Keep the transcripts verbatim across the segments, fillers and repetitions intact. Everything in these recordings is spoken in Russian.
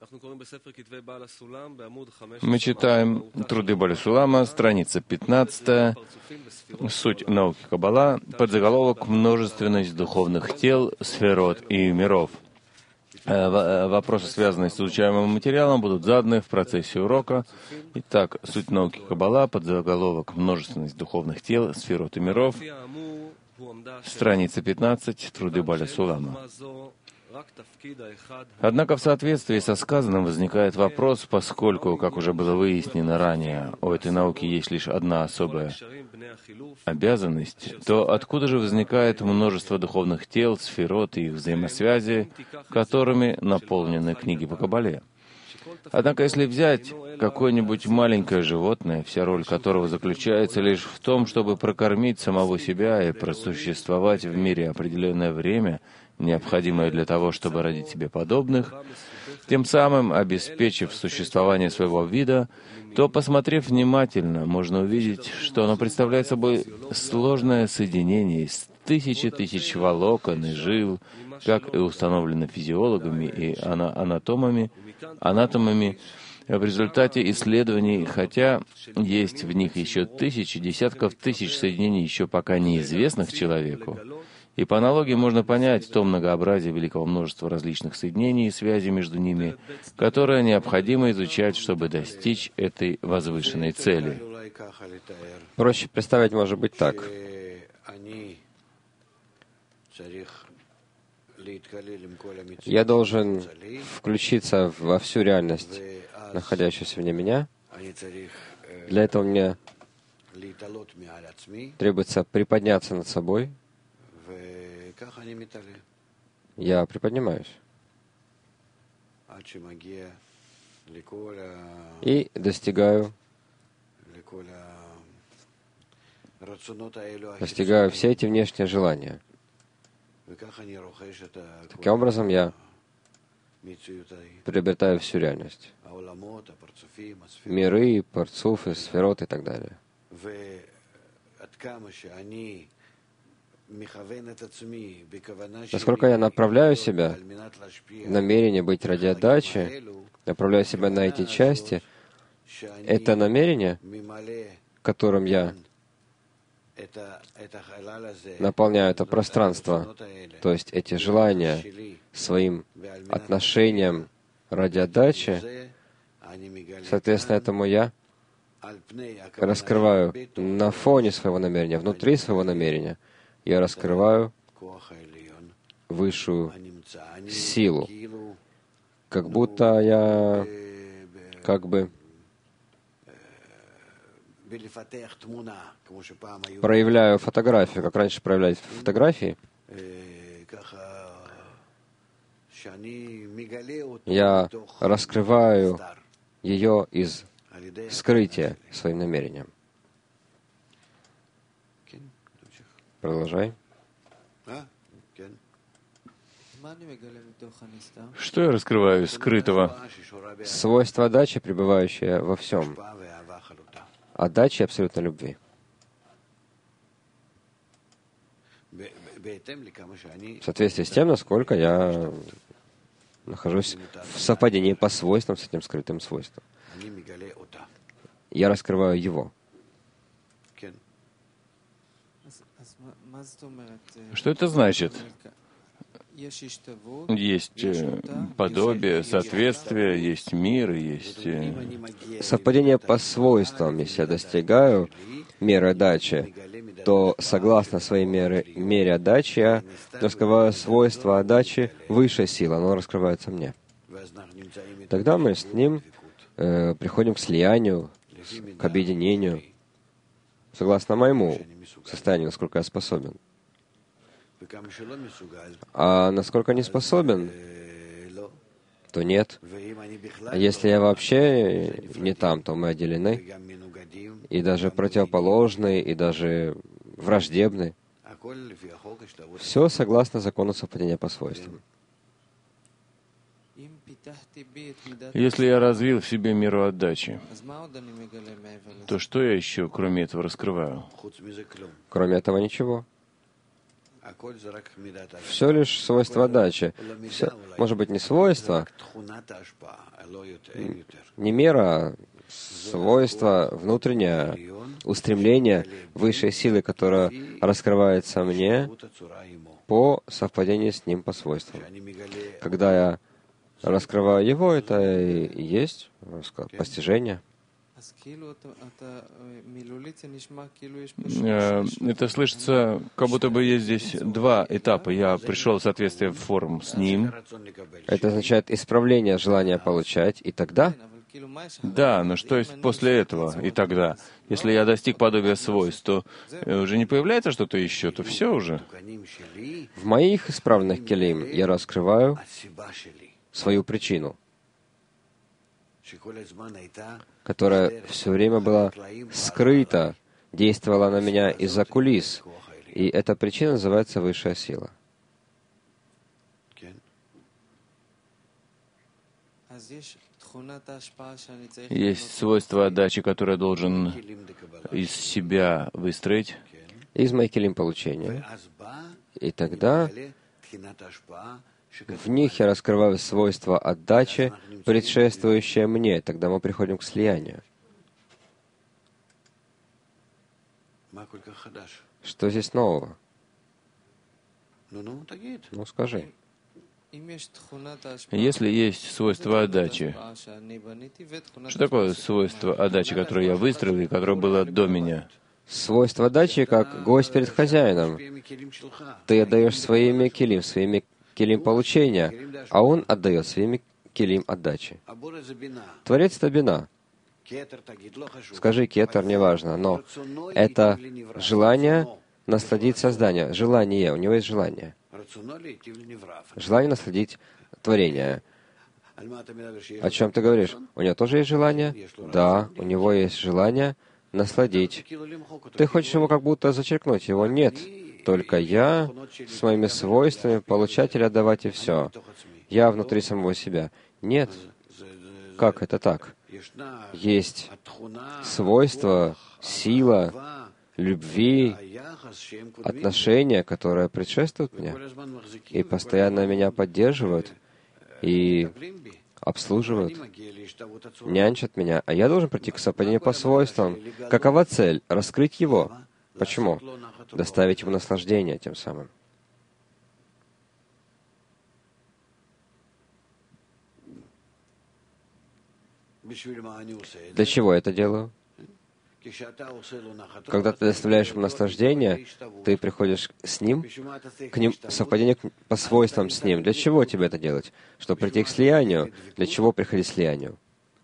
Мы читаем труды Бааля Сулама, страница пятнадцатая, суть науки Каббала, подзаголовок «Множественность духовных тел, сферот и миров». Вопросы, связанные с изучаемым материалом, будут заданы в процессе урока. Итак, суть науки Каббала, подзаголовок «Множественность духовных тел, сферот и миров», страница пятнадцать, труды Бааля Сулама. Однако в соответствии со сказанным возникает вопрос, поскольку, как уже было выяснено ранее, у этой науки есть лишь одна особая обязанность, то откуда же возникает множество духовных тел, сферот и их взаимосвязи, которыми наполнены книги по Каббале? Однако, если взять какое-нибудь маленькое животное, вся роль которого заключается лишь в том, чтобы прокормить самого себя и просуществовать в мире определенное время, необходимое для того, чтобы родить себе подобных, тем самым обеспечив существование своего вида, то, посмотрев внимательно, можно увидеть, что оно представляет собой сложное соединение из тысячи тысяч волокон и жил, как и установлено физиологами и анатомами, анатомами в результате исследований, хотя есть в них еще тысячи, десятков тысяч соединений, еще пока неизвестных человеку. И по аналогии можно понять то многообразие великого множества различных соединений и связей между ними, которое необходимо изучать, чтобы достичь этой возвышенной цели. Проще представить может быть так. Я должен включиться во всю реальность, находящуюся вне меня. Для этого мне требуется приподняться над собой. Я приподнимаюсь. И достигаю, достигаю все эти внешние желания. Таким образом, я приобретаю всю реальность. Миры, парцуфы, сферот и так далее. Насколько я направляю себя в намерение быть ради отдачи, направляю себя на эти части, это намерение, которым я наполняю это пространство, то есть эти желания своим отношением ради отдачи, соответственно, этому я раскрываю на фоне своего намерения, внутри своего намерения, я раскрываю высшую силу, как будто я как бы проявляю фотографию, как раньше проявляли фотографии. Я раскрываю ее из скрытия своим намерением. Продолжай. Что я раскрываю из скрытого? Свойство отдачи, пребывающее во всем. Отдачи абсолютной любви. В соответствии с тем, насколько я нахожусь в совпадении по свойствам с этим скрытым свойством. Я раскрываю его. Что это значит? Есть подобие, соответствие, есть мир, есть... Совпадение по свойствам. Если я достигаю меры отдачи, то согласно своей мере, мере отдачи я раскрываю свойства отдачи высшей силы, оно раскрывается мне. Тогда мы с ним э, приходим к слиянию, к объединению, согласно моему состоянию, насколько я способен. А насколько не способен, то нет. А если я вообще не там, то мы отделены, и даже противоположны, и даже враждебны. Все согласно закону совпадения по свойствам. Если я развил в себе меру отдачи, то что я еще, кроме этого, раскрываю? Кроме этого, ничего. Все лишь свойство отдачи. Все, может быть, не свойство, не мера, а свойство, внутреннее устремление высшей силы, которая раскрывается мне по совпадению с ним по свойствам. Когда я раскрываю его, это и есть постижение. Это слышится, как будто бы есть здесь два этапа. Я пришел в соответствие форм с ним. Это означает исправление желания получать, и тогда? Да, но что есть после этого и тогда? Если я достиг подобия свойств, то уже не появляется что-то еще, то все уже. В моих исправленных келим я раскрываю свою причину, которая все время была скрыта, действовала на меня из-за кулис. И эта причина называется высшая сила. Есть свойство отдачи, которое должен из себя выстроить. Из моих келим получения. И тогда в них я раскрываю свойства отдачи, предшествующее мне. Тогда мы приходим к слиянию. Что здесь нового? Ну, скажи. Если есть свойство отдачи, что такое свойство отдачи, которое я выстроил и которое было до меня? Свойство отдачи как гость перед хозяином. Ты отдаешь своими келим, своими келим получения, а он отдает своими келим отдачи. Творец — это бина. Скажи кетер, неважно, но это желание насладить создание, желание, у него есть желание. Желание насладить творение. О чем ты говоришь? У него тоже есть желание? Да, у него есть желание насладить. Ты хочешь его как будто зачеркнуть? Его нет. Только я с моими свойствами получателя отдавать и все. Я внутри самого себя. Нет. Как это так? Есть свойства, сила, любви, отношения, которые предшествуют мне и постоянно меня поддерживают и обслуживают, нянчат меня, а я должен прийти к совпадению по свойствам. Какова цель? Раскрыть его. Почему? Доставить ему наслаждение тем самым. Для чего я это делаю? Когда ты доставляешь ему наслаждение, ты приходишь с ним, к ним, совпадение по свойствам с ним. Для чего тебе это делать? Чтобы прийти к слиянию. Для чего приходить к слиянию?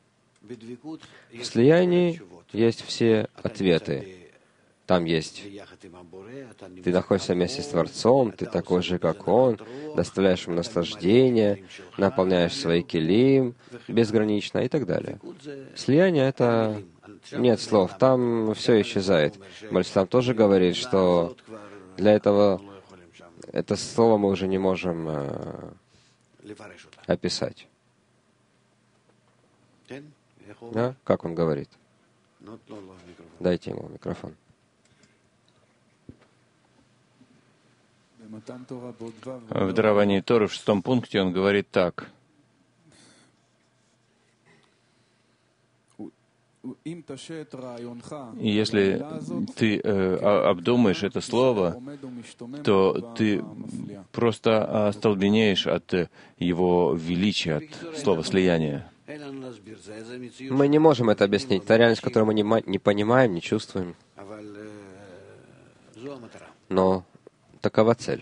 В слиянии есть все ответы. Там есть. Ты находишься вместе с Творцом, ты такой же, как Он, доставляешь ему наслаждение, наполняешь свои келим безгранично и так далее. Слияние — это... Нет слов, там все исчезает. Бальсам тоже говорит, что для этого это слово мы уже не можем э, описать. Да? Как он говорит? Дайте ему микрофон. В даровании Торы в шестом пункте он говорит так. И если ты э, обдумаешь это слово, то ты просто остолбенеешь от его величия, от слова «слияние». Мы не можем это объяснить. Это реальность, которую мы не, не понимаем, не чувствуем. Но такова цель.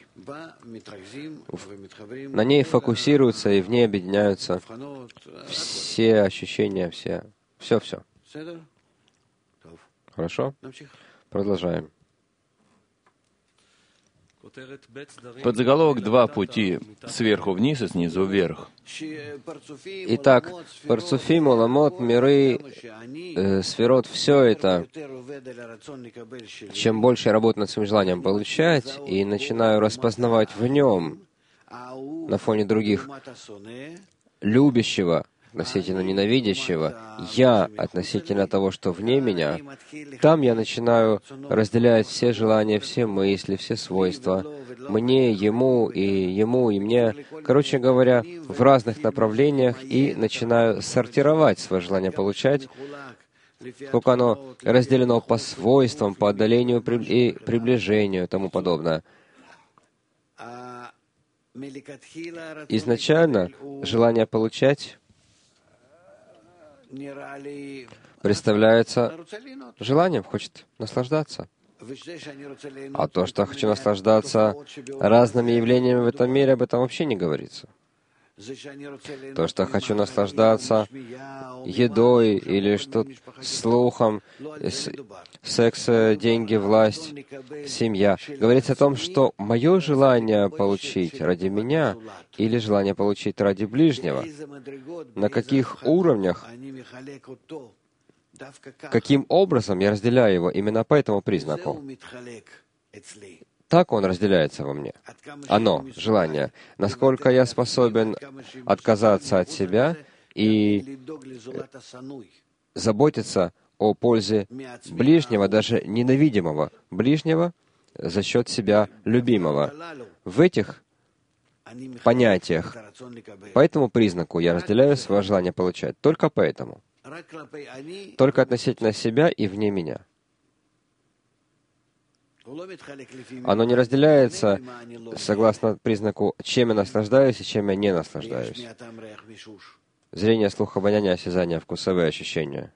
На ней фокусируются и в ней объединяются все ощущения, все, все-все. Хорошо? Продолжаем. Подзаголовок «Два пути» сверху вниз и снизу вверх. Итак, парцуфим, уламот, миры, э, сферот, все это, чем больше я работаю над своим желанием получать и начинаю распознавать в нем, на фоне других, любящего, относительно ненавидящего, я относительно того, что вне меня, там я начинаю разделять все желания, все мысли, все свойства, мне, ему, и ему, и мне, короче говоря, в разных направлениях, и начинаю сортировать свое желание получать, сколько оно разделено по свойствам, по отдалению и приближению и тому подобное. Изначально желание получать представляется желанием, хочет наслаждаться. А то, что я хочу наслаждаться разными явлениями в этом мире, об этом вообще не говорится. То, что я хочу наслаждаться едой или что слухом, секс, деньги, власть, семья. Говорится о том, что мое желание получить ради меня или желание получить ради ближнего, на каких уровнях, каким образом я разделяю его именно по этому признаку. Так он разделяется во мне. Оно, желание. Насколько я способен отказаться от себя и заботиться о пользе ближнего, даже ненавидимого ближнего, за счет себя любимого. В этих понятиях, по этому признаку я разделяю свое желание получать. Только поэтому. Только относительно себя и вне меня. Оно не разделяется согласно признаку, чем я наслаждаюсь и чем я не наслаждаюсь. Зрение, слух, обоняние, осязание, вкусовые ощущения.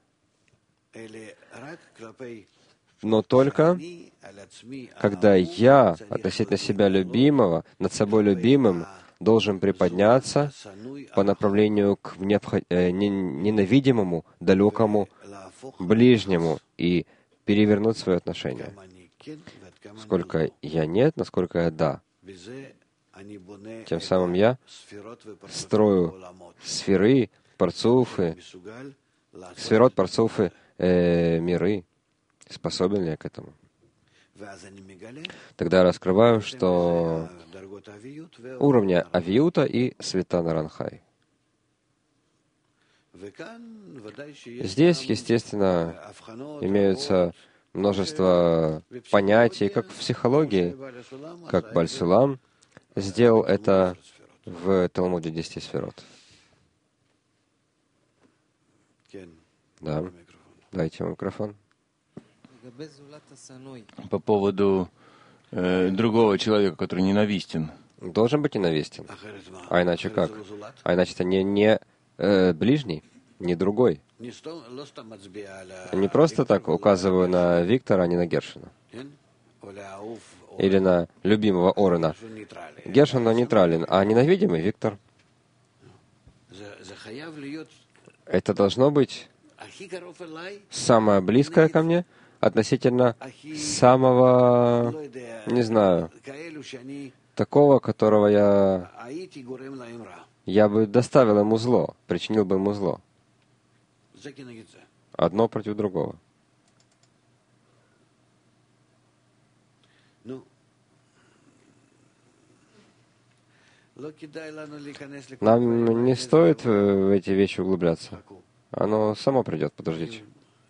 Но только когда я относительно себя любимого, над собой любимым, должен приподняться по направлению к необход... ненавидимому, далекому, ближнему и перевернуть свое отношение. Сколько я нет, насколько я да. Тем самым я строю сферы, парцуфы, сферот, парцуфы, э, миры. Способен ли я к этому? Тогда я раскрываю, что уровня авиюта и света Наранхай. Здесь, естественно, имеются множество понятий, как в психологии, как Баль-Сулам сделал это в Талмуде десяти сферот. Да, дайте микрофон. По поводу э, другого человека, который ненавистен. Должен быть ненавистен. А иначе как? А иначе это не, не э, ближний, не другой. Не просто так указываю на Виктора, а не на Гершина. Или на любимого Орена. Гершин, он нейтрален, а ненавидимый Виктор. Это должно быть самое близкое ко мне относительно самого, не знаю, такого, которого я, я бы доставил ему зло, причинил бы ему зло. Одно против другого. Нам не стоит в эти вещи углубляться. Оно само придет, подождите.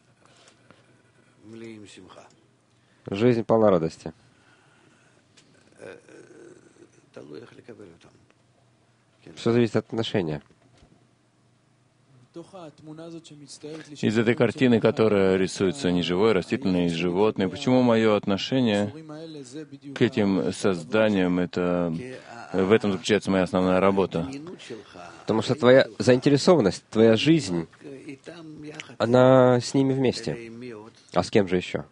Жизнь полна радости. Все зависит от отношения. Из этой картины, которая рисуется не живой, растительной, животной, почему мое отношение к этим созданиям, это в этом заключается моя основная работа? Потому что твоя заинтересованность, твоя жизнь, она с ними вместе. А с кем же еще?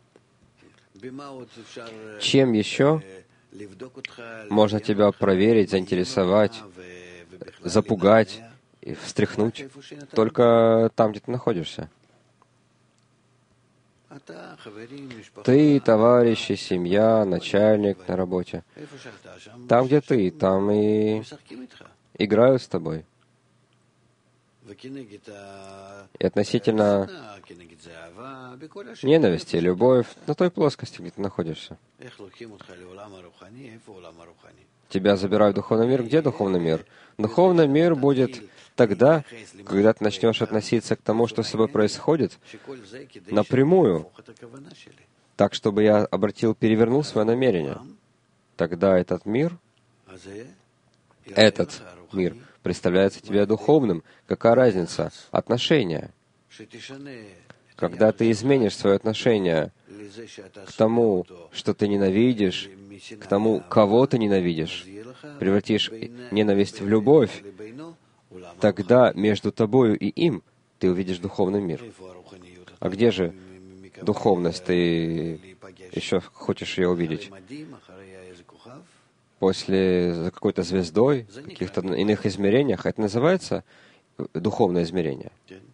Чем еще можно тебя проверить, заинтересовать, запугать и встряхнуть? Только там, где ты находишься. Ты, товарищи, семья, начальник на работе. Там, где ты, там и играют с тобой. И относительно ненависти, любовь, на той плоскости, где ты находишься. Тебя забирают в духовный мир. Где духовный мир? Духовный мир будет тогда, когда ты начнешь относиться к тому, что с тобой происходит, напрямую, так, чтобы я обратил, перевернул свое намерение. Тогда этот мир, этот мир представляется тебе духовным. Какая разница? Отношения. Когда ты изменишь свое отношение к тому, что ты ненавидишь, к тому, кого ты ненавидишь, превратишь ненависть в любовь, тогда между тобою и им ты увидишь духовный мир. А где же духовность? Ты еще хочешь ее увидеть? После, за какой-то звездой, в каких-то иных измерениях. Это называется духовное измерение.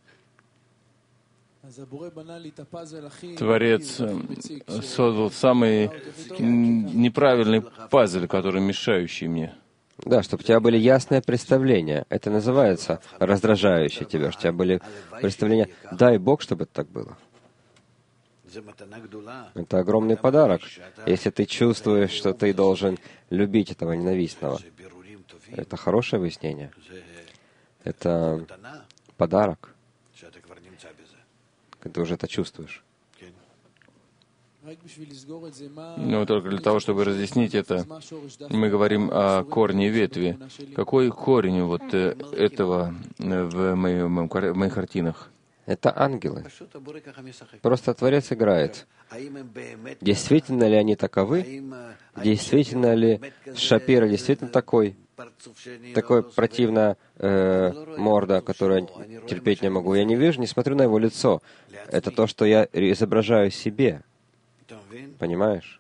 Творец создал самый неправильный пазл, который мешающий мне. Да, чтобы у тебя были ясные представления. Это называется раздражающее тебя, чтобы у тебя были представления. Дай Бог, чтобы это так было. Это огромный подарок, если ты чувствуешь, что ты должен любить этого ненавистного. Это хорошее выяснение. Это подарок, когда ты уже это чувствуешь. Но только для того, чтобы разъяснить это, мы говорим о корне ветви. Какой корень вот этого в, моем, в моих картинах? Это ангелы. Просто Творец играет. Действительно ли они таковы? Действительно ли Шапира действительно такой? Такой противная э, морда, которую я терпеть не могу. Я не вижу, не смотрю на его лицо. Это то, что я изображаю себе. Понимаешь?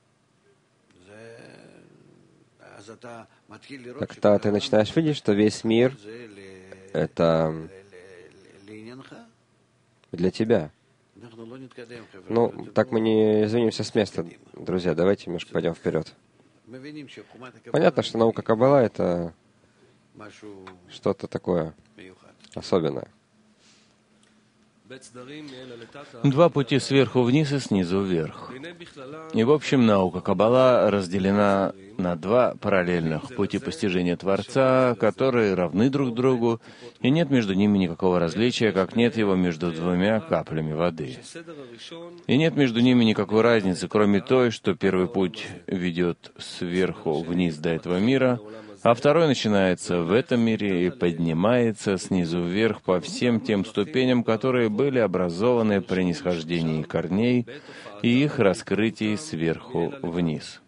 Тогда ты начинаешь видеть, что весь мир — это для тебя. Ну, так мы не извинимся с места, друзья. Давайте немножко пойдем вперед. Понятно, что наука Каббала — это что-то такое особенное. Два пути сверху вниз и снизу вверх. И, в общем, наука Каббала разделена на два параллельных пути постижения Творца, которые равны друг другу, и нет между ними никакого различия, как нет его между двумя каплями воды. И нет между ними никакой разницы, кроме той, что первый путь ведет сверху вниз до этого мира, а второй начинается в этом мире и поднимается снизу вверх по всем тем ступеням, которые были образованы при нисхождении корней и их раскрытии сверху вниз.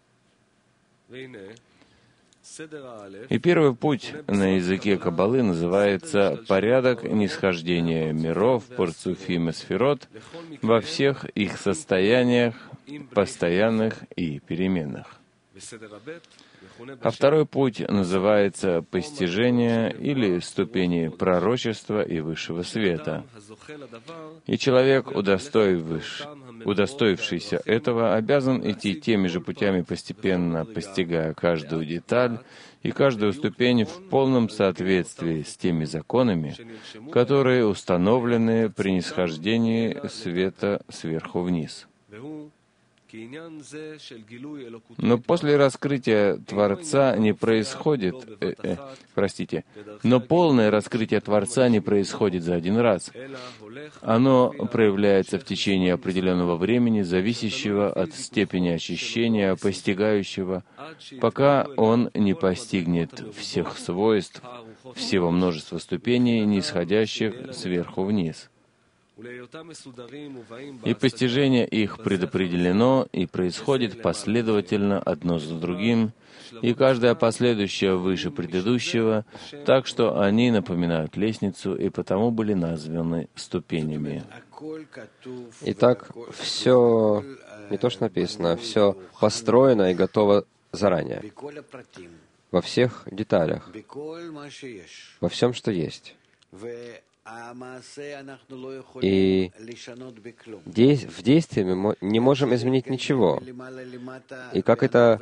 И первый путь на языке Каббалы называется «порядок нисхождения миров, парцуфим и сферот во всех их состояниях, постоянных и переменных». А второй путь называется «постижение» или «ступени пророчества и высшего света». И человек, удостоившийся этого, обязан идти теми же путями, постепенно постигая каждую деталь и каждую ступень в полном соответствии с теми законами, которые установлены при нисхождении света сверху вниз. Но после раскрытия Творца не происходит, э, э, простите, но полное раскрытие Творца не происходит за один раз. Оно проявляется в течение определенного времени, зависящего от степени очищения, постигающего, пока он не постигнет всех свойств, всего множества ступеней, нисходящих сверху вниз. И постижение их предопределено и происходит последовательно одно за другим, и каждое последующее выше предыдущего, так что они напоминают лестницу и потому были названы ступенями. Итак, все, не то что написано, все построено и готово заранее, во всех деталях, во всем, что есть. И в действии мы не можем изменить ничего. И как это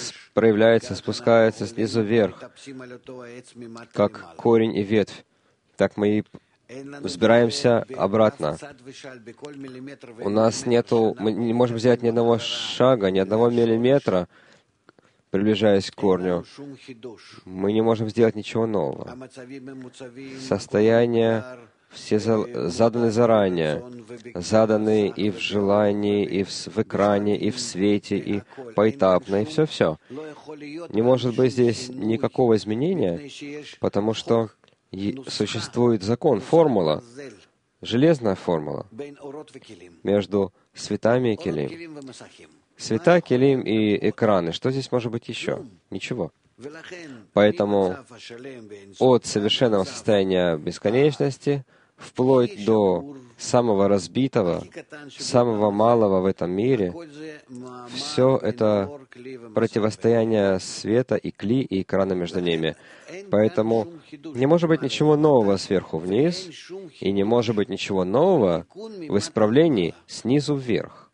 проявляется, спускается снизу вверх, как корень и ветвь так мы и взбираемся обратно. У нас нету, мы не можем сделать ни одного шага, ни одного миллиметра, приближаясь к корню. Мы не можем сделать ничего нового. Состояния все заданы заранее, заданы и в желании, и в, в экране, и в свете, и поэтапно, и все-все. Не может быть здесь никакого изменения, потому что существует закон, формула, железная формула между светами и келим. Света, келим и экраны. Что здесь может быть еще? Ничего. Поэтому от совершенного состояния бесконечности вплоть до самого разбитого, самого малого в этом мире, все это противостояние света и кли, и экрана между ними. Поэтому не может быть ничего нового сверху вниз, и не может быть ничего нового в исправлении снизу вверх.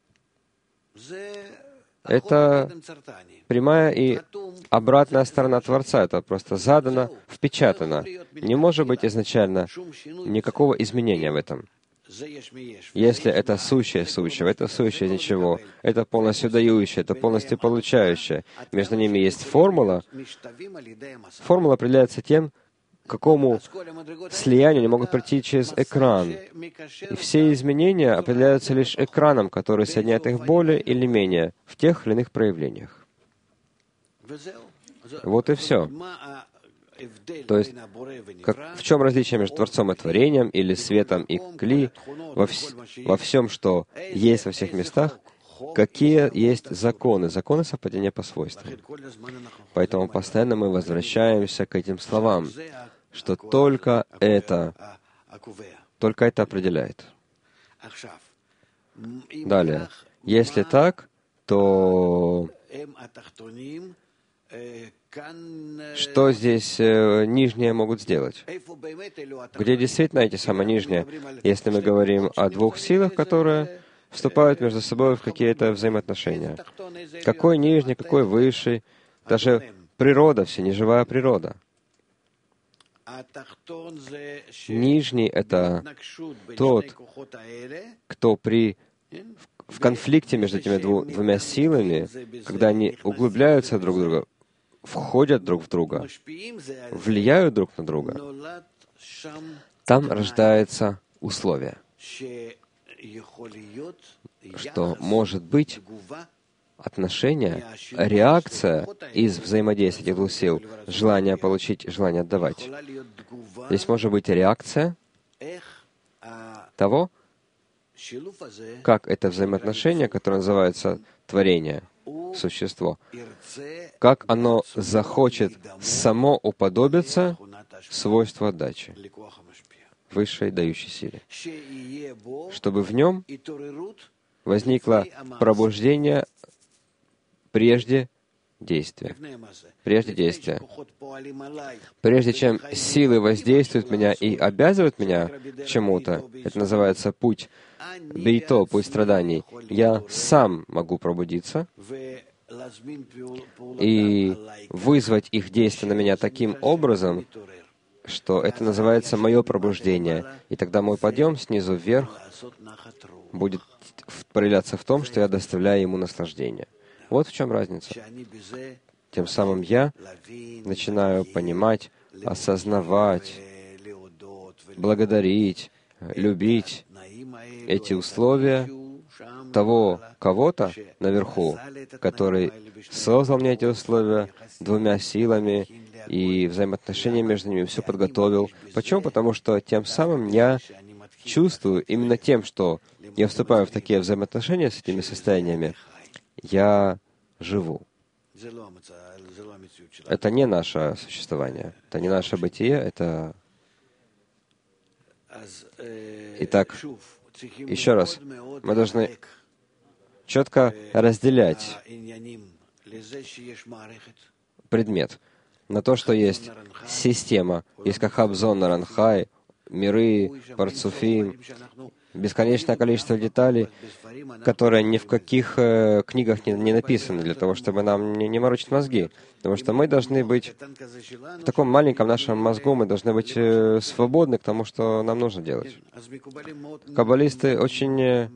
Это прямая и обратная сторона Творца. Это просто задано, впечатано. Не может быть изначально никакого изменения в этом. Если это сущее сущего, это сущее ничего, это полностью дающее, это полностью получающее. Между ними есть формула. Формула определяется тем, к какому слиянию они могут прийти через экран. И все изменения определяются лишь экраном, который соединяет их более или менее в тех или иных проявлениях. Вот и все. То есть, как, в чем различие между Творцом и Творением, или светом и кли, во, вс во всем, что есть во всех местах, какие есть законы, законы совпадения по свойствам. Поэтому постоянно мы возвращаемся к этим словам, что только это, только это определяет. Далее. Если так, то что здесь э, нижние могут сделать? Где действительно эти самые нижние, если мы говорим о двух силах, которые вступают между собой в какие-то взаимоотношения? Какой нижний, какой высший? Даже природа, вся неживая природа. Нижний — это тот, кто при в конфликте между этими дву, двумя силами, когда они углубляются друг в друга, входят друг в друга, влияют друг на друга, там рождается условие, что может быть отношение, реакция из взаимодействия этих двух сил, желание получить, желание отдавать. Здесь может быть реакция того, как это взаимоотношение, которое называется творение, существо, как оно захочет само уподобиться свойству отдачи, высшей дающей силе, чтобы в нем возникло пробуждение прежде действия. Прежде действия. Прежде чем силы воздействуют меня и обязывают меня к чему-то, это называется путь бейто, путь страданий, я сам могу пробудиться и вызвать их действия на меня таким образом, что это называется мое пробуждение. И тогда мой подъем снизу вверх будет проявляться в том, что я доставляю ему наслаждение. Вот в чем разница. Тем самым я начинаю понимать, осознавать, благодарить, любить эти условия того кого-то наверху, который создал мне эти условия двумя силами и взаимоотношения между ними, все подготовил. Почему? Потому что тем самым я чувствую, именно тем, что я вступаю в такие взаимоотношения с этими состояниями, я живу. Это не наше существование, это не наше бытие, это... Итак, еще раз, мы должны четко разделять предмет на то, что есть система, есть Кахабзон Наранхай, миры, парцуфим, бесконечное количество деталей, которые ни в каких э, книгах не, не написаны, для того, чтобы нам не, не морочить мозги. Потому что мы должны быть в таком маленьком нашем мозгу, мы должны быть э, свободны к тому, что нам нужно делать. Каббалисты очень э,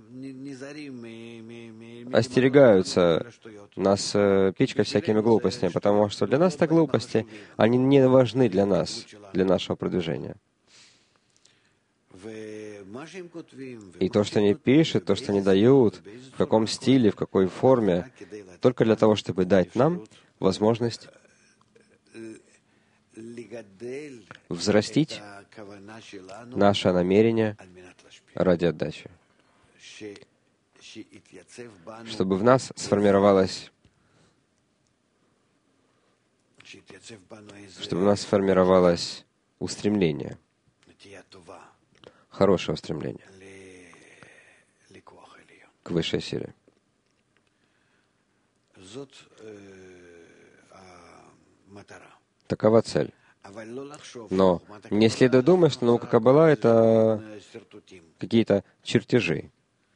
остерегаются нас э, пичкать всякими глупостями, потому что для нас это глупости, они не важны для нас, для нашего продвижения. И то, что они пишут, то, что они дают, в каком стиле, в какой форме, только для того, чтобы дать нам возможность взрастить наше намерение ради отдачи, чтобы в нас сформировалось, чтобы в нас сформировалось устремление, хорошее устремление к высшей силе. Такова цель. Но не следует думать, что наука Каббала — это какие-то чертежи.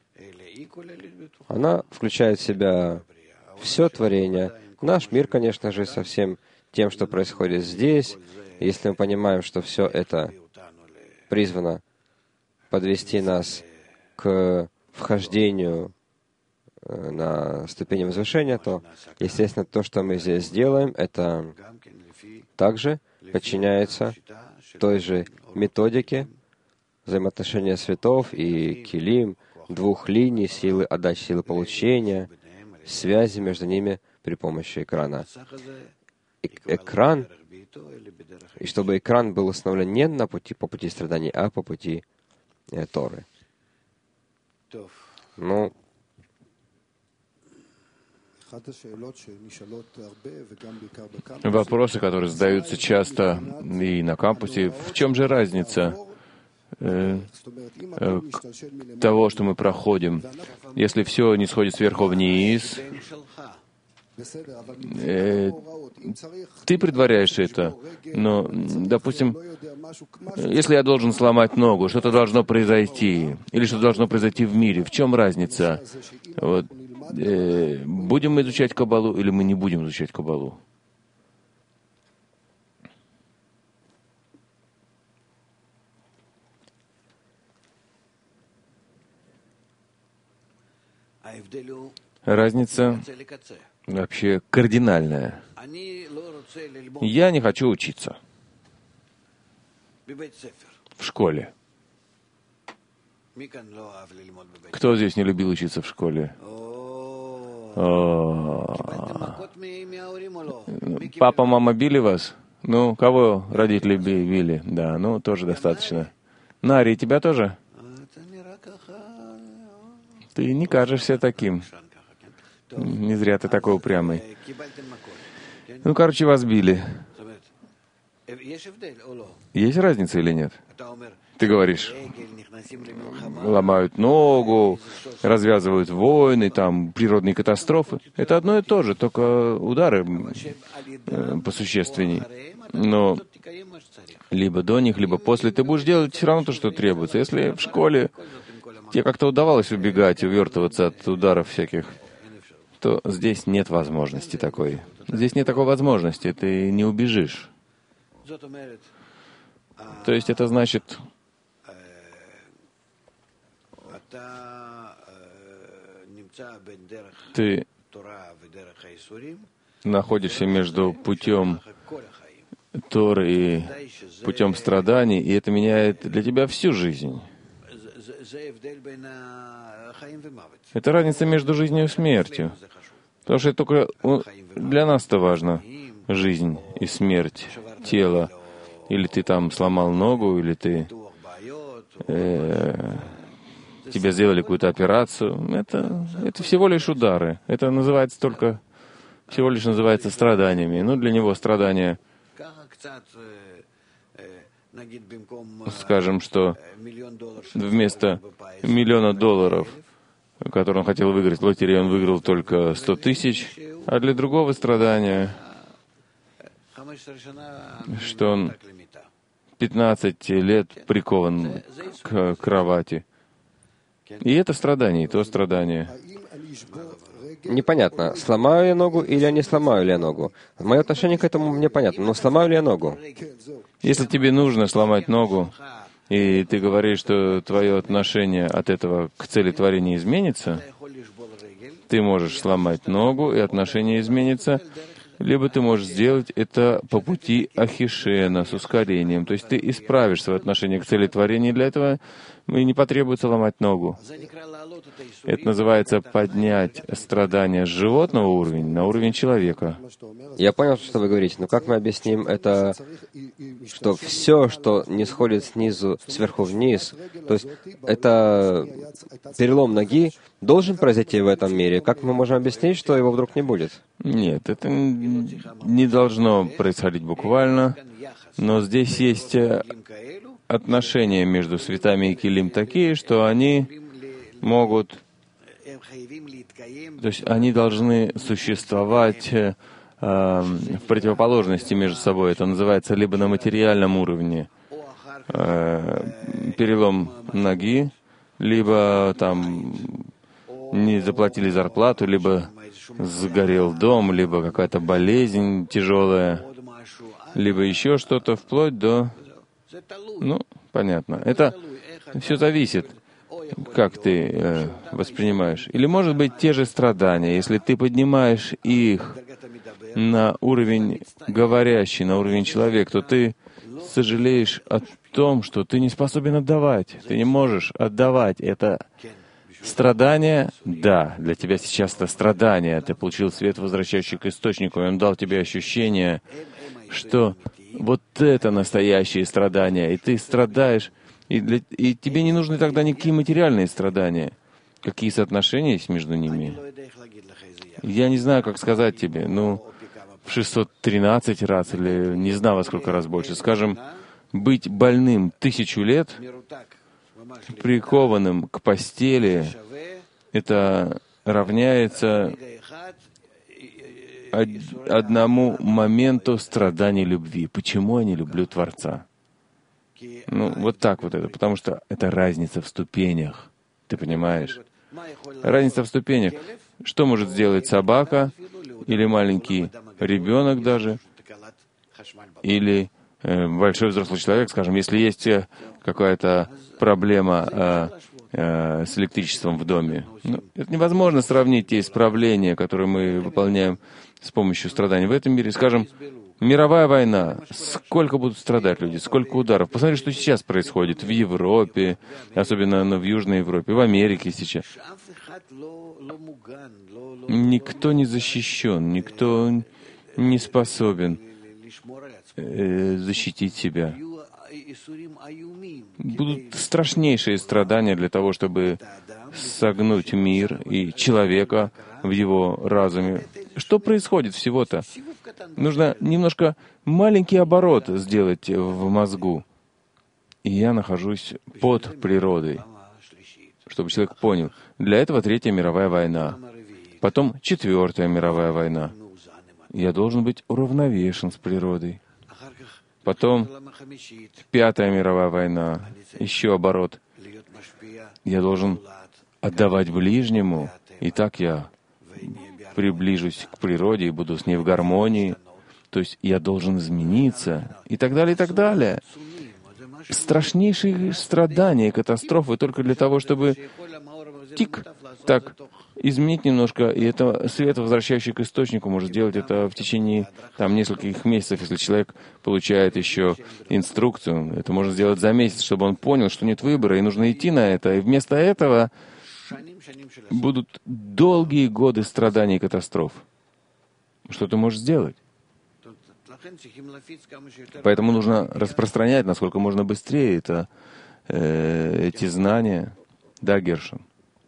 Она включает в себя все творение. Наш мир, конечно же, со всем тем, что происходит здесь. Если мы понимаем, что все это призвано подвести нас к вхождению на ступени возвышения, то, естественно, то, что мы здесь делаем, это также подчиняется той же методике взаимоотношения светов и килим, двух линий, силы отдачи, силы получения, связи между ними при помощи экрана. И экран, и чтобы экран был установлен не на пути, по пути страданий, а по пути э, Торы. Ну, вопросы, которые задаются часто и на кампусе, в чем же разница э, э, того, что мы проходим? Если все не сходит сверху вниз, э, ты предваряешь это, но, допустим, если я должен сломать ногу, что-то должно произойти, или что-то должно произойти в мире, в чем разница? Вот. Э, будем мы изучать Каббалу или мы не будем изучать Каббалу? Разница вообще кардинальная. Я не хочу учиться в школе. Кто здесь не любил учиться в школе? Папа, мама били вас? Ну, кого родители били? Да, ну, тоже достаточно. Нари, тебя тоже? Ты не кажешься таким. Не зря ты такой упрямый. Ну, короче, вас били. Есть разница или нет? Ты говоришь, ломают ногу, развязывают войны, там, природные катастрофы. Это одно и то же, только удары э, посущественней. Но либо до них, либо после ты будешь делать все равно то, что требуется. Если в школе тебе как-то удавалось убегать, увертываться от ударов всяких, то здесь нет возможности такой. Здесь нет такой возможности, ты не убежишь. То есть это значит, ты находишься между путем Торы и путем страданий, и это меняет для тебя всю жизнь. Это разница между жизнью и смертью. Потому что это только для нас-то важно. Жизнь и смерть, тело. Или ты там сломал ногу, или ты э, тебе сделали какую-то операцию. Это, это всего лишь удары. Это называется только, всего лишь называется страданиями. Ну, для него страдания, скажем, что вместо миллиона долларов, который он хотел выиграть в лотерее, он выиграл только сто тысяч, а для другого страдания, что он пятнадцать лет прикован к кровати. И это страдание, и то страдание. Непонятно, сломаю я ногу или не сломаю ли я ногу. Мое отношение к этому мне понятно, но сломаю ли я ногу? Если тебе нужно сломать ногу, и ты говоришь, что твое отношение от этого к цели творения изменится, ты можешь сломать ногу, и отношение изменится, либо ты можешь сделать это по пути Ахишена с ускорением. То есть ты исправишь свое отношение к цели творения, для этого и не потребуется ломать ногу. Это называется поднять страдания с животного уровня на уровень человека. Я понял, что вы говорите, но как мы объясним это, что все, что не сходит снизу, сверху вниз, то есть это перелом ноги, должен произойти в этом мире. Как мы можем объяснить, что его вдруг не будет? Нет, это не должно происходить буквально, но здесь есть отношения между светами и килим такие, что они могут, то есть они должны существовать э, в противоположности между собой. Это называется либо на материальном уровне э, перелом ноги, либо там не заплатили зарплату, либо сгорел дом, либо какая-то болезнь тяжелая, либо еще что-то, вплоть до... Ну, понятно. Это все зависит, как ты э, воспринимаешь. Или, может быть, те же страдания, если ты поднимаешь их на уровень говорящий, на уровень человека, то ты сожалеешь о том, что ты не способен отдавать. Ты не можешь отдавать. Это страдание? Да, для тебя сейчас это страдание. Ты получил свет, возвращающий к источнику, и он дал тебе ощущение, что вот это настоящие страдания, и ты страдаешь, и, для, и тебе не нужны тогда никакие материальные страдания. Какие соотношения есть между ними? Я не знаю, как сказать тебе, ну, в шестьсот тринадцать раз, или не знаю, во сколько раз больше. Скажем, быть больным тысячу лет, прикованным к постели, это равняется одному моменту страдания любви. Почему я не люблю Творца? Ну, вот так вот это. Потому что это разница в ступенях. Ты понимаешь? Разница в ступенях. Что может сделать собака, или маленький ребенок даже, или э, большой взрослый человек, скажем, если есть какая-то проблема э, э, с электричеством в доме. Ну, это невозможно сравнить те исправления, которые мы выполняем с помощью страданий в этом мире. Скажем, мировая война. Сколько будут страдать люди, сколько ударов. Посмотри, что сейчас происходит в Европе, особенно в Южной Европе, в Америке сейчас. Никто не защищен, никто не способен э, защитить себя. Будут страшнейшие страдания для того, чтобы согнуть мир и человека в его разуме. Что происходит всего-то? Нужно немножко маленький оборот сделать в мозгу. И я нахожусь под природой, чтобы человек понял. Для этого Третья мировая война. Потом Четвертая мировая война. Я должен быть уравновешен с природой. Потом Пятая мировая война. Еще оборот. Я должен отдавать ближнему, и так я приближусь к природе и буду с ней в гармонии. То есть я должен измениться, и так далее, и так далее. Страшнейшие страдания, катастрофы только для того, чтобы тик, так, изменить немножко, и это свет, возвращающий к источнику, может сделать это в течение там нескольких месяцев, если человек получает еще инструкцию. Это можно сделать за месяц, чтобы он понял, что нет выбора, и нужно идти на это. И вместо этого будут долгие годы страданий и катастроф. Что ты можешь сделать? Поэтому нужно распространять, насколько можно быстрее это, э, эти знания. Да, Гершон?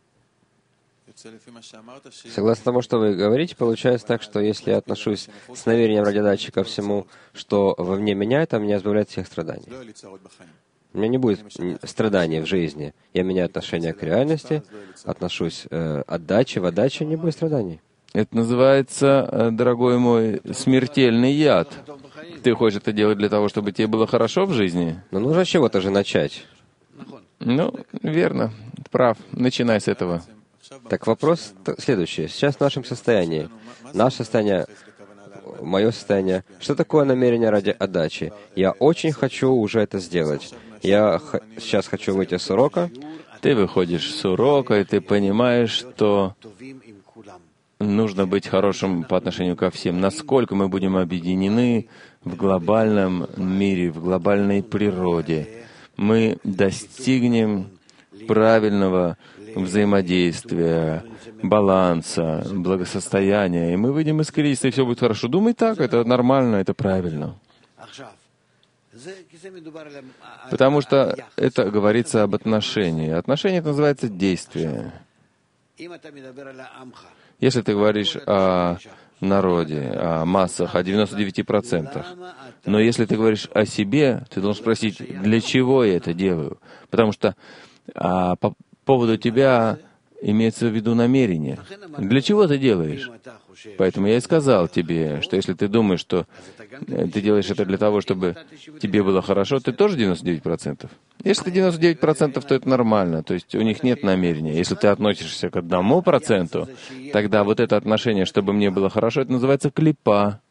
Согласно тому, что вы говорите, получается так, что если я отношусь с намерением ради дачи ко всему, что вовне меня, это меня избавляет от всех страданий. У меня не будет страданий в жизни. Я меняю отношение к реальности, отношусь э, от дачи, в отдаче не будет страданий. Это называется, дорогой мой, смертельный яд. Ты хочешь это делать для того, чтобы тебе было хорошо в жизни? Но нужно с чего-то же начать. Ну, верно, прав. Начинай с этого. Так вопрос следующий. Сейчас в нашем состоянии, наше состояние, мое состояние, что такое намерение ради отдачи? Я очень хочу уже это сделать. Я х- сейчас хочу выйти с урока. Ты выходишь с урока, и ты понимаешь, что нужно быть хорошим по отношению ко всем. Насколько мы будем объединены в глобальном мире, в глобальной природе, мы достигнем правильного взаимодействия, баланса, благосостояния, и мы выйдем из кризиса, и все будет хорошо. Думай так, это нормально, это правильно. Потому что это говорится об отношении. Отношение — это называется действие. Если ты говоришь о народе, о массах, о девяноста девяти процентах, но если ты говоришь о себе, ты должен спросить, для чего я это делаю? Потому что а, по поводу тебя имеется в виду намерение. Для чего ты делаешь? Поэтому я и сказал тебе, что если ты думаешь, что ты делаешь это для того, чтобы тебе было хорошо, ты тоже девяносто девять процентов. Если ты девяносто девять процентов, то это нормально, то есть у них нет намерения. Если ты относишься к одному проценту, тогда вот это отношение, чтобы мне было хорошо, это называется клипа.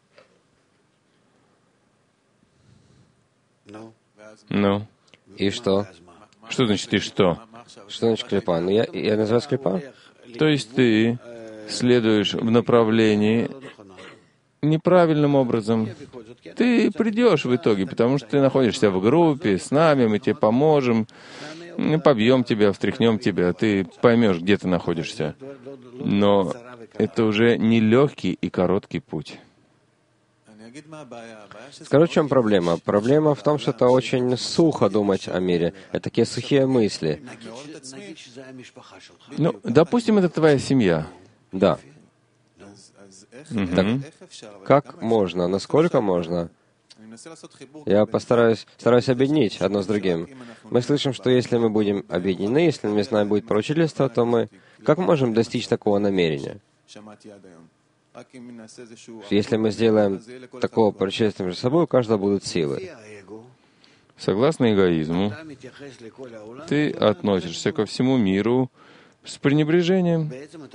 Ну? И что? Что значит «и что»? Что значит клипа? Ну, я, я называю клипа? То есть ты следуешь в направлении неправильным образом. Ты придешь в итоге, потому что ты находишься в группе, с нами, мы тебе поможем, побьем тебя, встряхнем тебя, ты поймешь, где ты находишься. Но это уже не легкий и короткий путь. Скажу, в чем проблема. Проблема в том, что это очень сухо думать о мире. Это такие сухие мысли. Ну, допустим, это твоя семья. Да. Мгм. Так как можно? Насколько можно? Я постараюсь стараюсь объединить одно с другим. Мы слышим, что если мы будем объединены, если мы знаем будет поручительство, то мы как можем достичь такого намерения? Если мы сделаем такого поручительства между собой, у каждого будут силы. Согласно эгоизму, ты относишься ко всему миру с пренебрежением.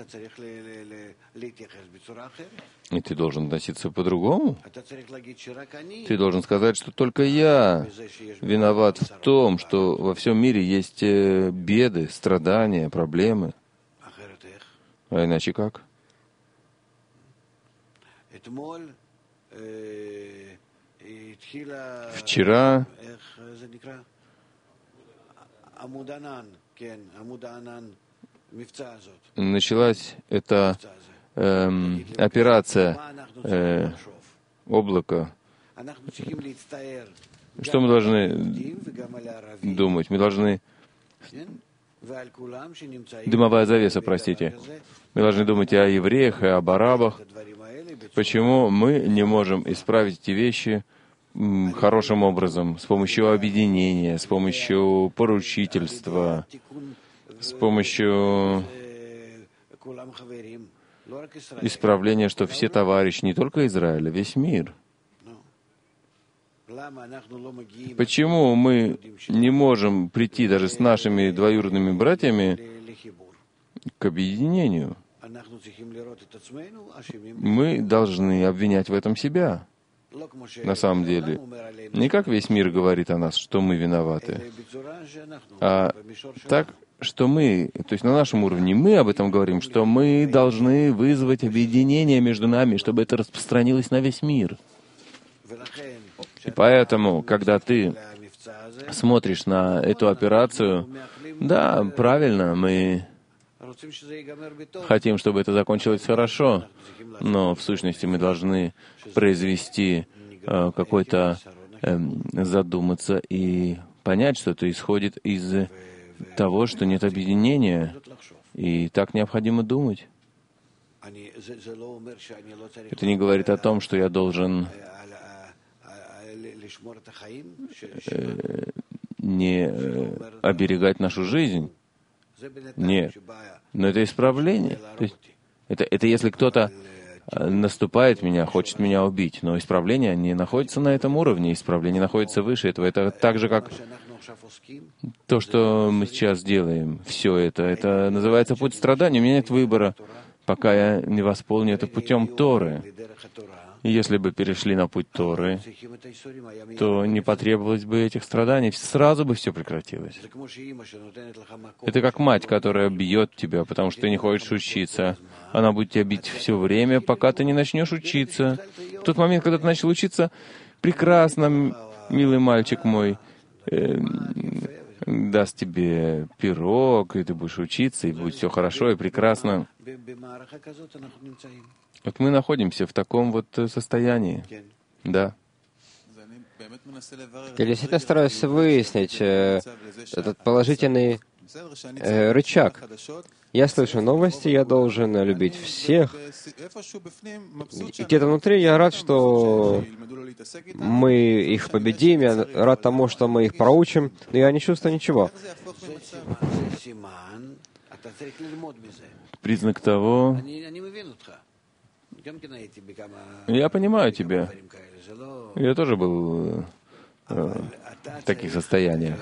И ты должен относиться по-другому. Ты должен сказать, что только я виноват в том, что во всем мире есть беды, страдания, проблемы. А иначе как? Вчера началась эта эм, операция э, облака. Что мы должны думать? Мы должны... Дымовая завеса, простите. Мы должны думать и о евреях, и об арабах. Почему мы не можем исправить эти вещи м, хорошим образом, с помощью объединения, с помощью поручительства, с помощью исправления, что все товарищи, не только Израиль, а весь мир. Почему мы не можем прийти даже с нашими двоюродными братьями к объединению? Мы должны обвинять в этом себя, на самом деле. Не как весь мир говорит о нас, что мы виноваты, а так, что мы, то есть на нашем уровне, мы об этом говорим, что мы должны вызвать объединение между нами, чтобы это распространилось на весь мир. И поэтому, когда ты смотришь на эту операцию, да, правильно, мы хотим, чтобы это закончилось хорошо, но в сущности мы должны произвести э, какой-то, э, задуматься и понять, что это исходит из того, что нет объединения, и так необходимо думать. Это не говорит о том, что я должен э, не э, оберегать нашу жизнь. Нет. Но это исправление. То есть Это, это если кто-то наступает меня, хочет меня убить. Но исправление не находится на этом уровне, исправление находится выше этого. Это так же, как то, что мы сейчас делаем. Все это, это называется путь страдания. У меня нет выбора, пока я не восполню это путем Торы. И если бы перешли на путь Торы, то не потребовалось бы этих страданий, сразу бы все прекратилось. Это как мать, которая бьет тебя, потому что ты не хочешь учиться. Она будет тебя бить все время, пока ты не начнешь учиться. В тот момент, когда ты начал учиться, прекрасно, милый мальчик мой, э, даст тебе пирог, и ты будешь учиться, и будет все хорошо и прекрасно. Вот мы находимся в таком вот состоянии. Да. Я действительно стараюсь выяснить э, этот положительный э, рычаг. Я слышу новости, я должен любить всех. Где-то внутри я рад, что мы их победим, я рад тому, что мы их проучим, но я не чувствую ничего. Признак того... Я понимаю тебя. Я тоже был э, в таких состояниях.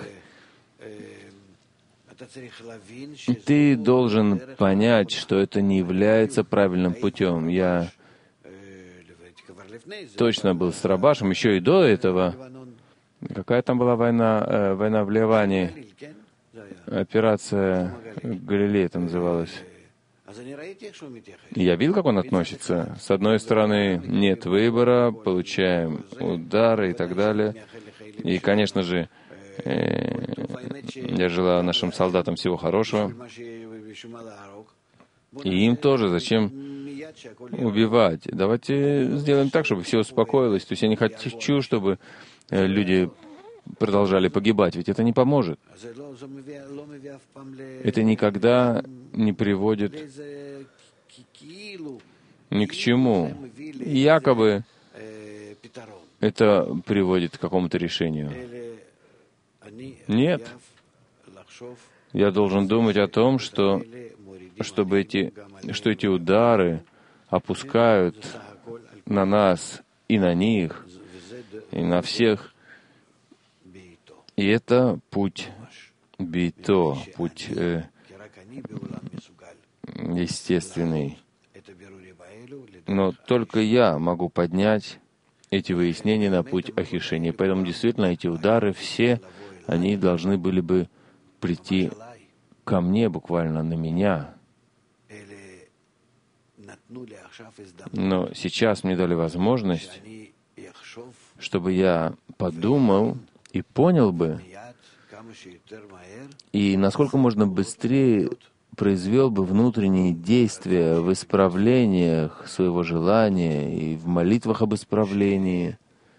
Ты должен понять, что это не является правильным путем. Я точно был с Рабашем, еще и до этого. Какая там была война, э, война в Ливане? Операция Галилея это называлась. Я видел, как он относится. С одной стороны, нет выбора, получаем удары и так далее. И, конечно же, э, я желаю нашим солдатам всего хорошего. И им тоже. Зачем убивать? Давайте сделаем так, чтобы все успокоилось. То есть я не хочу, чтобы люди продолжали погибать, ведь это не поможет. Это никогда не приводит ни к чему. Якобы это приводит к какому-то решению. Нет. Я должен думать о том, что, чтобы эти, что эти удары опускают на нас и на них, и на всех. И это путь бито, путь э, естественный. Но только я могу поднять эти выяснения на путь охишения. Поэтому действительно эти удары все, они должны были бы прийти ко мне, буквально на меня. Но сейчас мне дали возможность, чтобы я подумал и понял бы, и насколько можно быстрее произвел бы внутренние действия в исправлениях своего желания и в молитвах об исправлении.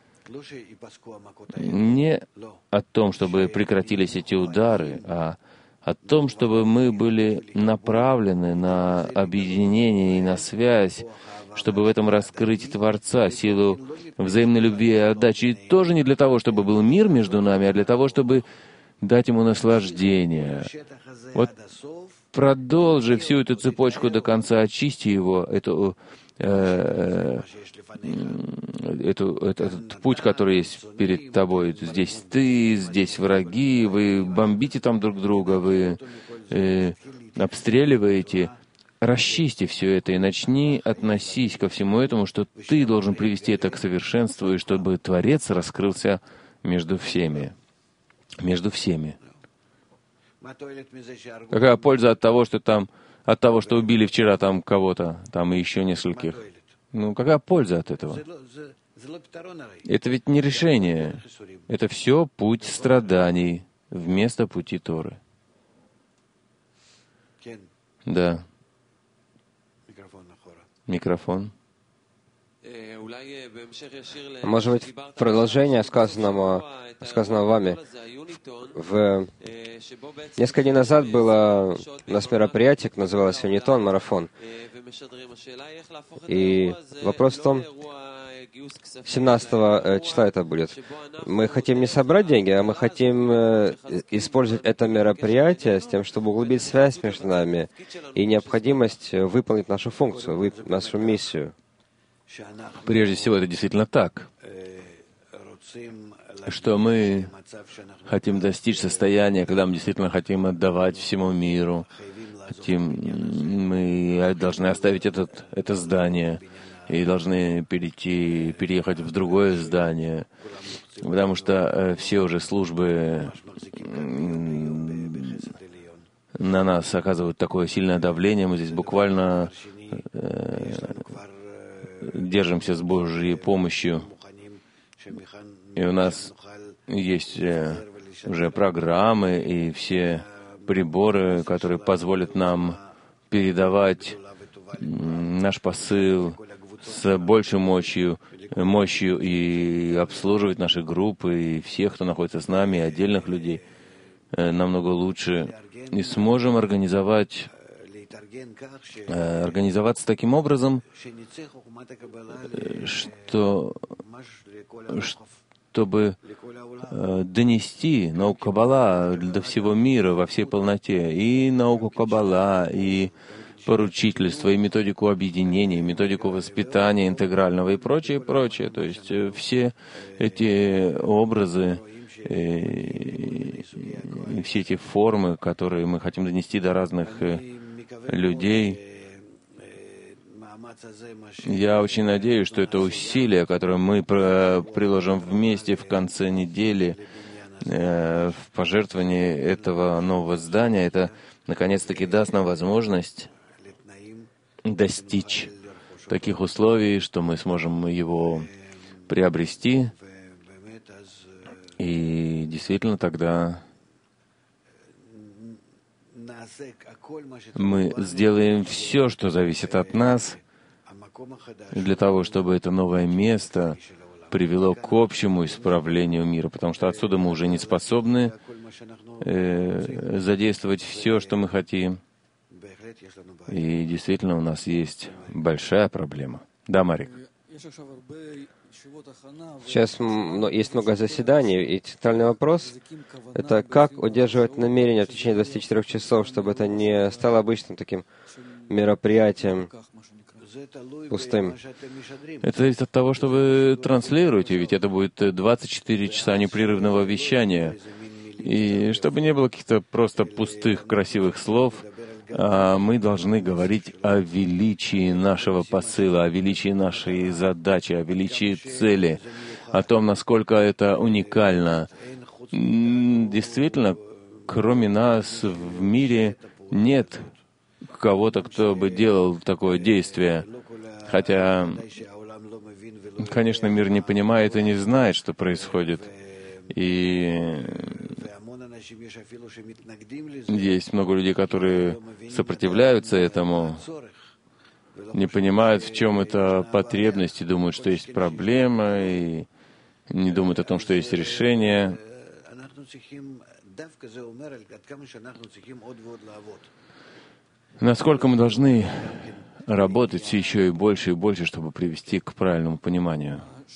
Не о том, чтобы прекратились эти удары, а о том, чтобы мы были направлены на объединение и на связь, чтобы в этом раскрыть Творца, силу взаимной любви и отдачи. И тоже не для того, чтобы был мир между нами, а для того, чтобы дать ему наслаждение. Вот продолжи всю эту цепочку до конца, очисти его, эту, э, эту, этот путь, который есть перед тобой. Здесь ты, здесь враги, вы бомбите там друг друга, вы э, обстреливаете. Расчисти все это и начни относись ко всему этому, что ты должен привести это к совершенству, и чтобы Творец раскрылся между всеми. Между всеми. Какая польза от того, что там, от того, что убили вчера там кого-то, там и еще нескольких? Ну, какая польза от этого? Это ведь не решение. Это все путь страданий вместо пути Торы. Да. Микрофон. Может быть, в продолжение сказанного, сказанного вами, в... несколько дней назад было у нас мероприятие, называлось «Юнитон», марафон. И вопрос в том, семнадцатого числа это будет. Мы хотим не собрать деньги, а мы хотим использовать это мероприятие с тем, чтобы углубить связь между нами и необходимость выполнить нашу функцию, нашу миссию. Прежде всего, это действительно так, что мы хотим достичь состояния, когда мы действительно хотим отдавать всему миру, хотим, мы должны оставить этот, это здание и должны перейти, переехать в другое здание, потому что все уже службы на нас оказывают такое сильное давление, мы здесь буквально держимся с Божьей помощью. И у нас есть уже программы и все приборы, которые позволят нам передавать наш посыл с большей мощью, мощью и обслуживать наши группы и всех, кто находится с нами, и отдельных людей намного лучше. И сможем организовать организоваться таким образом, что, чтобы донести науку Каббала до всего мира во всей полноте, и науку Каббала, и поручительство, и методику объединения, и методику воспитания интегрального и прочее, прочее. То есть все эти образы и, и все эти формы, которые мы хотим донести до разных людей. Я очень надеюсь, что это усилие, которое мы приложим вместе в конце недели в пожертвовании этого нового здания, это наконец-таки даст нам возможность достичь таких условий, что мы сможем его приобрести, и действительно тогда мы сделаем все, что зависит от нас, для того, чтобы это новое место привело к общему исправлению мира, потому что отсюда мы уже не способны э, задействовать все, что мы хотим. И действительно у нас есть большая проблема. Да, Марик? Сейчас есть много заседаний, и центральный вопрос — это как удерживать намерение в течение двадцати четырёх часов, чтобы это не стало обычным таким мероприятием пустым. Это зависит от того, что вы транслируете, ведь это будет двадцать четыре часа непрерывного вещания. И чтобы не было каких-то просто пустых, красивых слов, а мы должны говорить о величии нашего посыла, о величии нашей задачи, о величии цели, о том, насколько это уникально. Действительно, кроме нас в мире нет кого-то, кто бы делал такое действие. Хотя, конечно, мир не понимает и не знает, что происходит. И есть много людей, которые сопротивляются этому, не понимают, в чем это потребность, и думают, что есть проблема, и не думают о том, что есть решение. Насколько мы должны работать все еще и больше и больше, чтобы привести к правильному пониманию.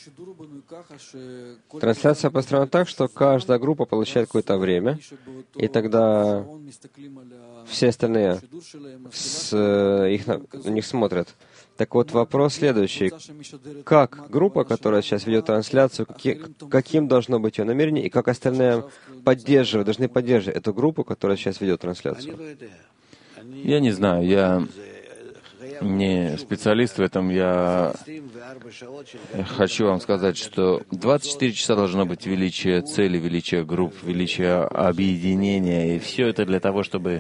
Трансляция построена так, что каждая группа получает какое-то время, и тогда все остальные с, их, на них смотрят. Так вот, вопрос следующий. Как группа, которая сейчас ведет трансляцию, какие, каким должно быть ее намерение, и как остальные поддерживают, должны поддерживать эту группу, которая сейчас ведет трансляцию? Я не знаю, я не специалист в этом. Я хочу вам сказать, что двадцать четыре часа должно быть величие цели, величие групп, величие объединения, и все это для того, чтобы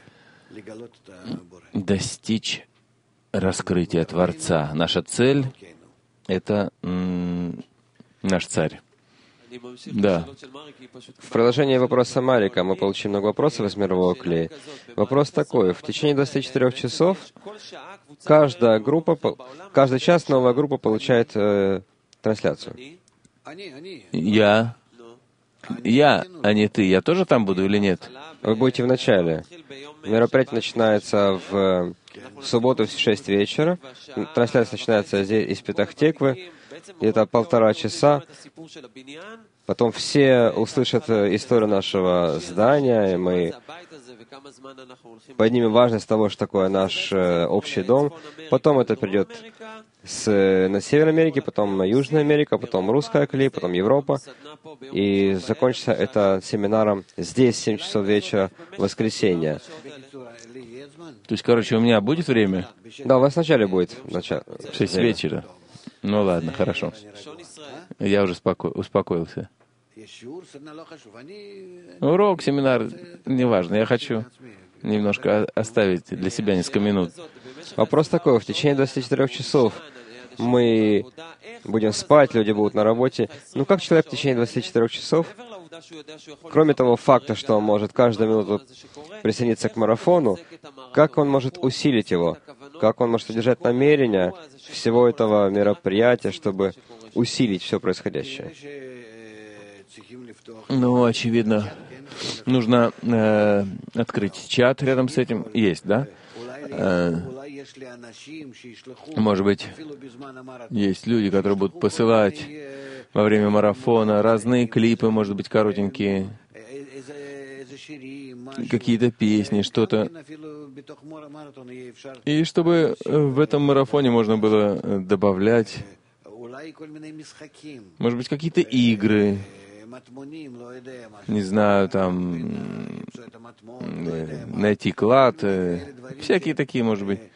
достичь раскрытия Творца. Наша цель — это м- наш Царь. Да. В продолжении вопроса Марика мы получим много вопросов из мирового клея. Вопрос такой. В течение двадцати четырёх часов каждая группа, каждый час новая группа получает э, трансляцию. Я. Я, а не ты. Я тоже там буду или нет? Вы будете в начале. Мероприятие начинается в, в субботу в шесть вечера. Трансляция начинается здесь из Петах-Тиквы. Где-то полтора часа. Потом все услышат историю нашего здания, и мы поднимем важность того, что такое наш общий дом. Потом это придет с, на Северной Америке, потом на Южной Америке, потом русская клей, потом Европа. И закончится это семинаром здесь в семь часов вечера в воскресенье. То есть, короче, у меня будет время? Да, у вас вначале будет. Начало. В шесть вечера. Ну ладно, хорошо. Я уже споко... успокоился. Урок, семинар, неважно. Я хочу немножко оставить для себя несколько минут. Вопрос такой. В течение двадцати четырёх часов мы будем спать, люди будут на работе. Ну как человек в течение двадцати четырёх часов, кроме того факта, что он может каждую минуту присоединиться к марафону, как он может усилить его? Как он может удержать намерение всего этого мероприятия, чтобы усилить все происходящее? Ну, очевидно, нужно э, открыть чат рядом с этим. Есть, да? Э, может быть, есть люди, которые будут посылать во время марафона разные клипы, может быть, коротенькие, какие-то песни, что-то. И чтобы в этом марафоне можно было добавлять, может быть, какие-то игры, не знаю, там, найти клад, всякие такие, может быть.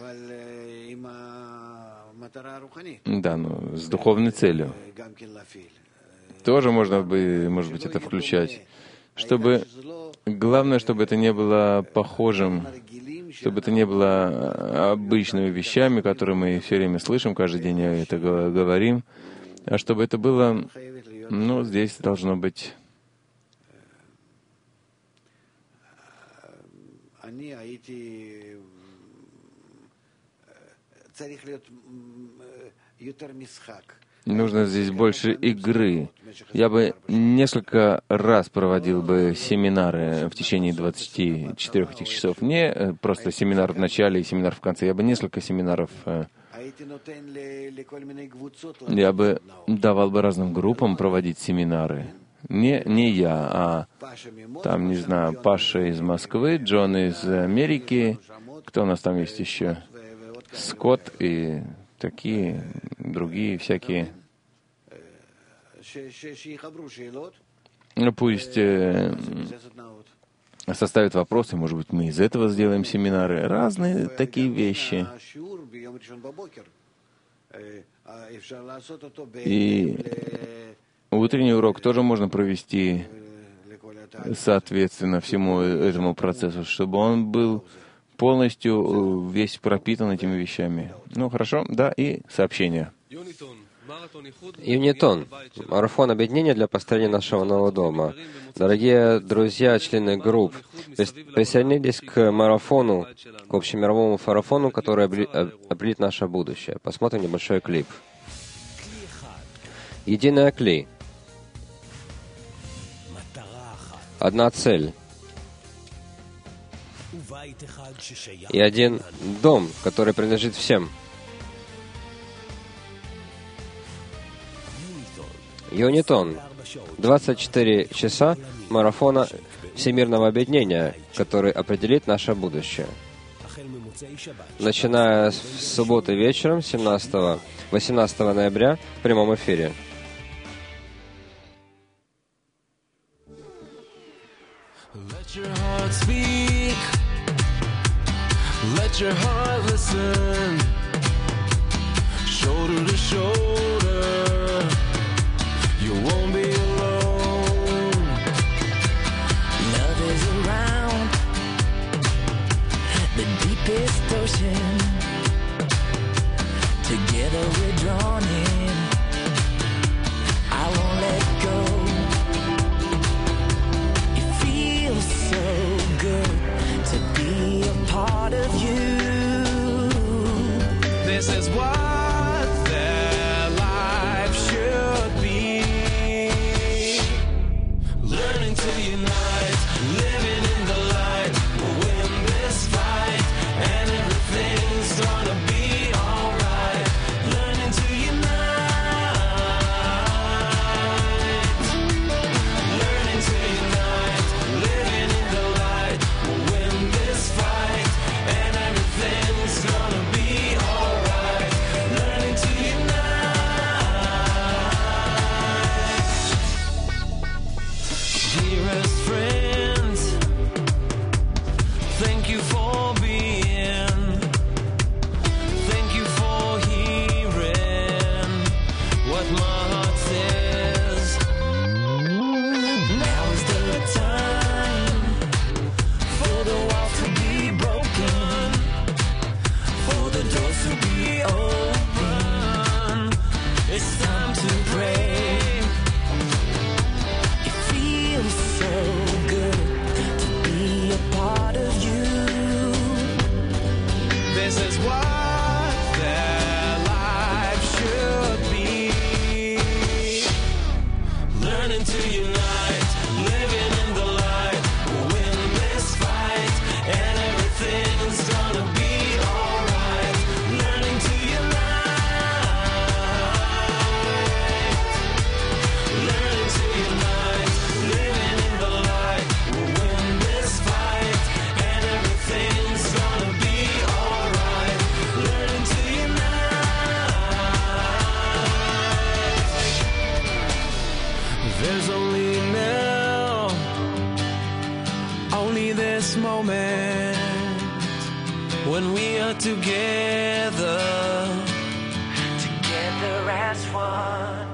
Да, ну, с духовной целью. Тоже можно бы, может быть, это включать. Чтобы, главное, чтобы это не было похожим, чтобы это не было обычными вещами, которые мы все время слышим, каждый день это говорим, а чтобы это было, ну, здесь должно быть... Нужно здесь больше игры. Я бы несколько раз проводил бы семинары в течение двадцати четырёх этих часов. Не просто семинар в начале и семинар в конце. Я бы несколько семинаров... Я бы давал бы разным группам проводить семинары. Не, не я, а там, не знаю, Паша из Москвы, Джон из Америки. Кто у нас там есть еще? Скотт и... такие, другие всякие. Ну, пусть э, составят вопросы, может быть, мы из этого сделаем семинары. Разные такие вещи. И утренний урок тоже можно провести соответственно всему этому процессу, чтобы он был полностью весь пропитан этими вещами. Ну, хорошо, да, и сообщение. Юнитон. Марафон объединения для построения нашего нового дома. Дорогие друзья, члены групп, присоединитесь к марафону, к общемировому марафону, который определит наше будущее. Посмотрим небольшой клип. Единая кли. Одна цель. И один дом, который принадлежит всем. Юнитон. двадцать четыре часа марафона всемирного объединения, который определит наше будущее. Начиная с субботы вечером, семнадцатого-восемнадцатого ноября, в прямом эфире. Let your heart listen, shoulder to shoulder, you won't be alone. Love is around the deepest ocean, together we're drawn in, I won't let go. moment when we are together, together as one.